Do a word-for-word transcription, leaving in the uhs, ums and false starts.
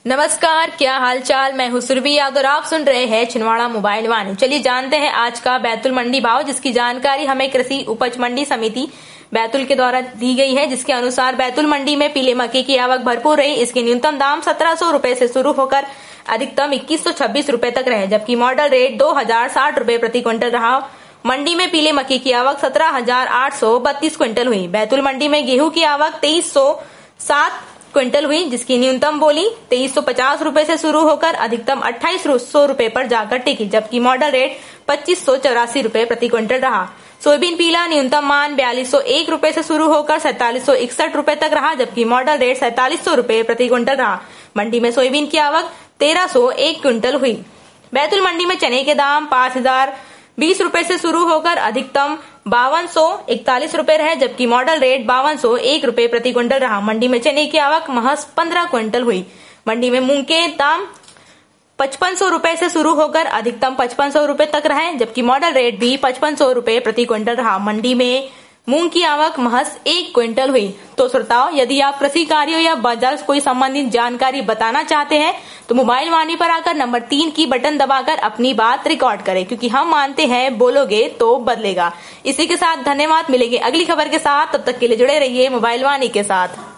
नमस्कार, क्या हालचाल। मैं हूँ सुरभि यादव और आप सुन रहे हैं छिंदवाड़ा मोबाइल वाणी। चलिए जानते हैं आज का बैतूल मंडी भाव, जिसकी जानकारी हमें कृषि उपज मंडी समिति बैतूल के द्वारा दी गई है। जिसके अनुसार बैतूल मंडी में पीले मक्के की आवक भरपूर रही। इसके न्यूनतम दाम सत्रह सौ रूपये से शुरू होकर अधिकतम इक्कीस सौ छब्बीस रूपये तक रहे, जबकि मॉडल रेट दो हजार साठ रूपये प्रति क्विंटल रहा। मंडी में पीले मक्के की आवक सत्रह हजार आठ सौ बत्तीस क्विंटल हुई। बैतूल मंडी में गेहूं की आवक तेईस सौ सात क्विंटल हुई, जिसकी न्यूनतम बोली तेईस सौ पचास रूपये से शुरू होकर अधिकतम अट्ठाईस सौ रूपये पर जाकर टिकी, जबकि मॉडल रेट पच्चीस सौ चौरासी रूपये प्रति क्विंटल रहा। सोयाबीन पीला न्यूनतम मान बयालीस सौ एक रूपये से शुरू होकर सैतालीस सौ इकसठ रूपये तक रहा, जबकि मॉडल रेट सैतालीस सौ रूपये प्रति क्विंटल रहा। मंडी में सोयाबीन की आवक तेरह सौ एक क्विंटल हुई। बैतूल मंडी में चने के दाम पांच हजार बीस रूपये से शुरू होकर अधिकतम बावन सौ इकतालीस रूपये रहे, जबकि मॉडल रेट बावन सौ एक रूपये प्रति क्विंटल रहा। मंडी में चने की आवक महज पंद्रह क्विंटल हुई। मंडी में मूंग के दाम पचपन सौ रूपये से शुरू होकर अधिकतम पचपन सौ रूपये तक रहे, जबकि मॉडल रेट भी पचपन सौ रूपये प्रति क्विंटल रहा। मंडी में मूंग की आवक महज एक क्विंटल हुई। तो श्रोताओ, यदि आप कृषि कार्यों या बाजार से कोई संबंधित जानकारी बताना चाहते हैं तो मोबाइल वाणी पर आकर नंबर तीन की बटन दबाकर अपनी बात रिकॉर्ड करें, क्योंकि हम मानते हैं बोलोगे तो बदलेगा। इसी के साथ धन्यवाद। मिलेंगे अगली खबर के साथ, तब तक के लिए जुड़े रहिए मोबाइल वाणी के साथ।